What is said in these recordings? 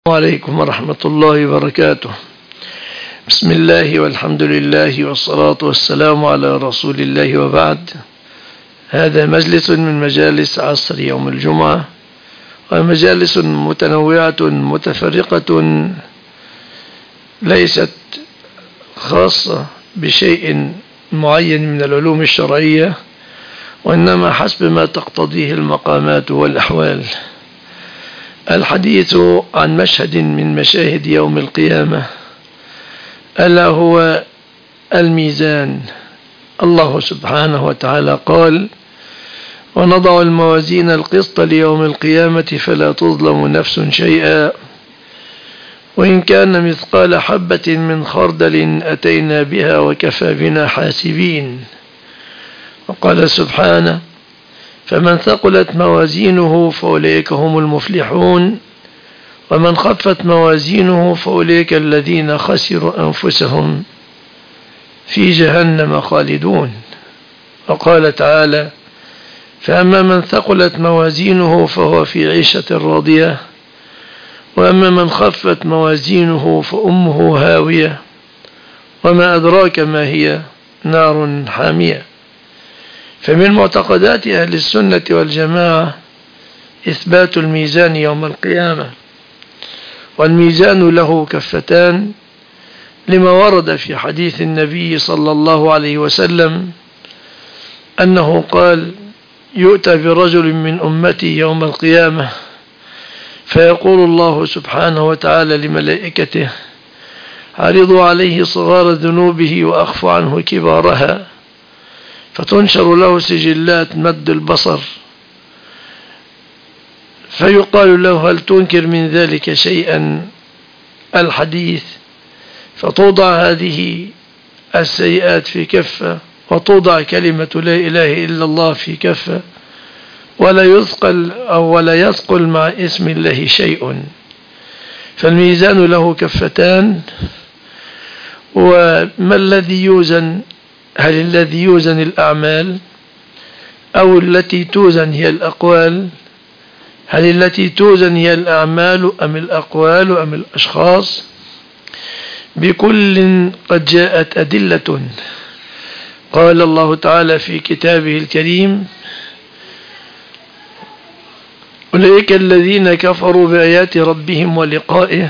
عليكم ورحمة الله وبركاته. بسم الله والحمد لله والصلاة والسلام على رسول الله، وبعد. هذا مجلس من مجالس عصر يوم الجمعة، ومجالس متنوعة متفرقة ليست خاصة بشيء معين من العلوم الشرعية، وإنما حسب ما تقتضيه المقامات والأحوال. الحديث عن مشهد من مشاهد يوم القيامة، ألا هو الميزان. الله سبحانه وتعالى قال: ونضع الموازين القسط ليوم القيامة فلا تظلم نفس شيئا وإن كان مثقال حبة من خردل أتينا بها وكفى بنا حاسبين. وقال سبحانه: فمن ثقلت موازينه فأولئك هم المفلحون ومن خفت موازينه فأولئك الذين خسروا أنفسهم في جهنم خالدون. وقال تعالى: فأما من ثقلت موازينه فهو في عيشة راضية وأما من خفت موازينه فأمه هاوية وما أدراك ما هي، نار حامية. فمن معتقدات أهل السنة والجماعة إثبات الميزان يوم القيامة، والميزان له كفتان، لما ورد في حديث النبي صلى الله عليه وسلم أنه قال: يؤتى برجل من أمتي يوم القيامة فيقول الله سبحانه وتعالى لملائكته: عرضوا عليه صغار ذنوبه وأخفوا عنه كبارها، فتنشر له سجلات مد البصر، فيقال له: هل تنكر من ذلك شيئا؟ الحديث. فتوضع هذه السيئات في كفة، وتوضع كلمة لا إله إلا الله في كفة، ولا يثقل مع اسم الله شيء. فالميزان له كفتان. وما الذي يوزن؟ هل الذي يوزن الأعمال أو التي توزن هي الأقوال؟ هل التي توزن هي الأعمال أم الأقوال أم الأشخاص؟ بكل قد جاءت أدلة. قال الله تعالى في كتابه الكريم: أولئك الذين كفروا بآيات ربهم ولقائه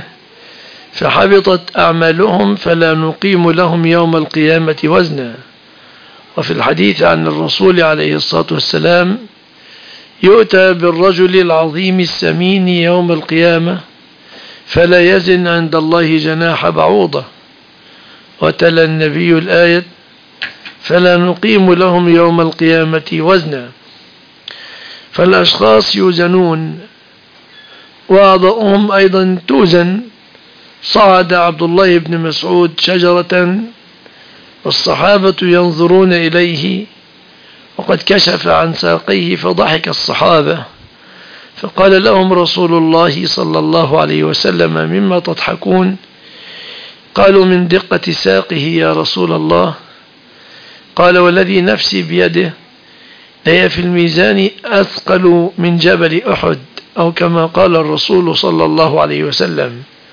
فحبطت أعمالهم فلا نقيم لهم يوم القيامة وزنا. وفي الحديث عن الرسول عليه الصلاة والسلام: يؤتى بالرجل العظيم السمين يوم القيامة فلا يزن عند الله جناح بعوضة. وتلا النبي الآية: فلا نقيم لهم يوم القيامة وزنا. فالأشخاص يوزنون وأعضاؤهم أيضا توزن. صعد عبد الله بن مسعود شجرة والصحابة ينظرون إليه وقد كشف عن ساقيه فضحك الصحابة، فقال لهم رسول الله صلى الله عليه وسلم: مما تضحكون؟ قالوا: من دقة ساقه يا رسول الله. قال: والذي نفسي بيده لهي في الميزان أثقل من جبل أحد، أو كما قال الرسول صلى الله عليه وسلم.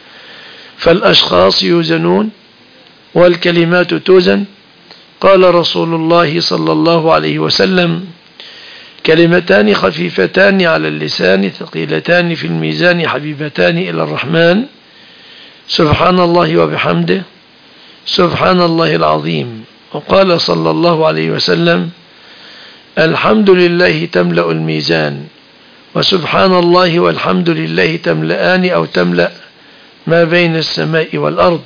فالأشخاص يوزنون والكلمات توزن. قال رسول الله صلى الله عليه وسلم: كلمتان خفيفتان على اللسان ثقيلتان في الميزان حبيبتان إلى الرحمن، سبحان الله وبحمده، سبحان الله العظيم. وقال صلى الله عليه وسلم: الحمد لله تملأ الميزان، وسبحان الله والحمد لله تملأان أو تملأ ما بين السماء والأرض.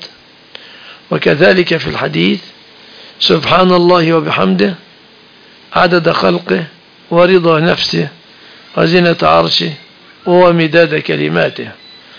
وكذلك في الحديث: سبحان الله وبحمده عدد خلقه ورضا نفسه وزنة عرشه ومداد كلماته.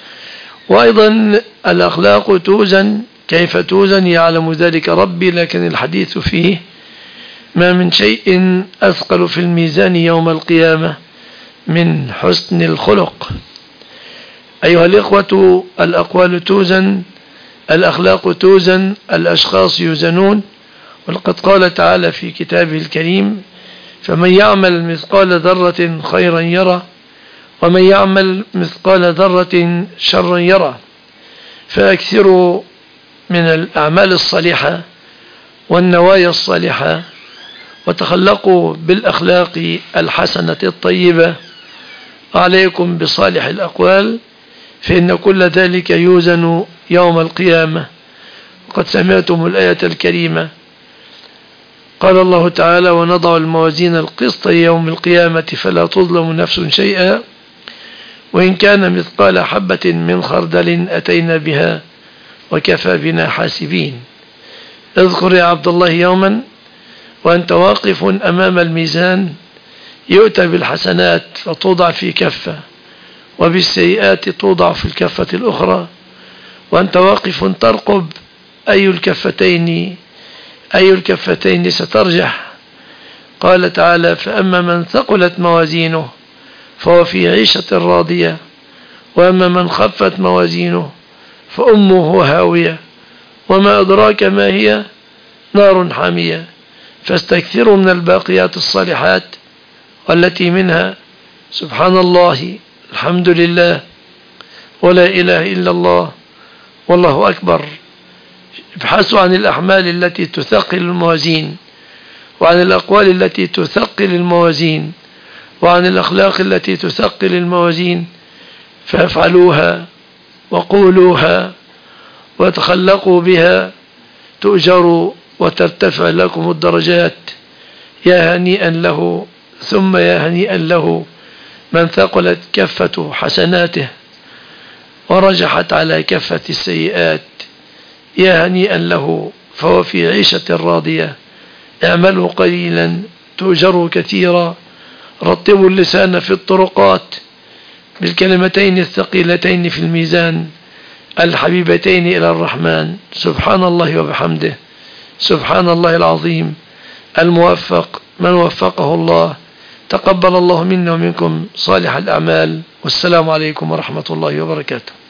وأيضا الأخلاق توزن. كيف توزن؟ يعلم ذلك ربي، لكن الحديث فيه: ما من شيء أثقل في الميزان يوم القيامة من حسن الخلق. أيها الإخوة، الأقوال توزن، الأخلاق توزن، الأشخاص يوزنون. ولقد قال تعالى في كتابه الكريم: فمن يعمل مثقال ذرة خيرا يره ومن يعمل مثقال ذرة شرا يره. فأكثروا من الأعمال الصالحة والنوايا الصالحة، وتخلقوا بالأخلاق الحسنة الطيبة. عليكم بصالح الأقوال، فإن كل ذلك يوزن يوم القيامة. وقد سمعتم الآية الكريمة، قال الله تعالى: ونضع الموازين القسط يوم القيامة فلا تظلم نفس شيئا وإن كان مثقال حبة من خردل أتينا بها وكفى بنا حاسبين. اذكر يا عبد الله يوما وأنت واقف أمام الميزان يؤتى بالحسنات فتوضع في كفة وبالسيئات توضع في الكفة الأخرى، وأنت واقف ترقب أي الكفتين سترجح. قال تعالى: فأما من ثقلت موازينه فهو في عيشة راضية، وأما من خفت موازينه فأمه هاوية، وما أدراك ما هي، نار حامية. فاستكثروا من الباقيات الصالحات، والتي منها سبحان الله، الحمد لله، ولا إله إلا الله، والله أكبر. ابحثوا عن الأعمال التي تثقل الموازين، وعن الأقوال التي تثقل الموازين، وعن الأخلاق التي تثقل الموازين، فافعلوها وقولوها وتخلقوا بها تؤجروا وترتفع لكم الدرجات. يا هنيئا له ثم يا هنيئا له من ثقلت كفة حسناته ورجحت على كفة السيئات. يا هنيئا له فهو في عيشة راضية. اعملوا قليلا تؤجروا كثيرا. رطبوا اللسان في الطرقات بالكلمتين الثقيلتين في الميزان الحبيبتين إلى الرحمن: سبحان الله وبحمده، سبحان الله العظيم. الموفق من وفقه الله. تقبل الله منا ومنكم صالح الأعمال، والسلام عليكم ورحمة الله وبركاته.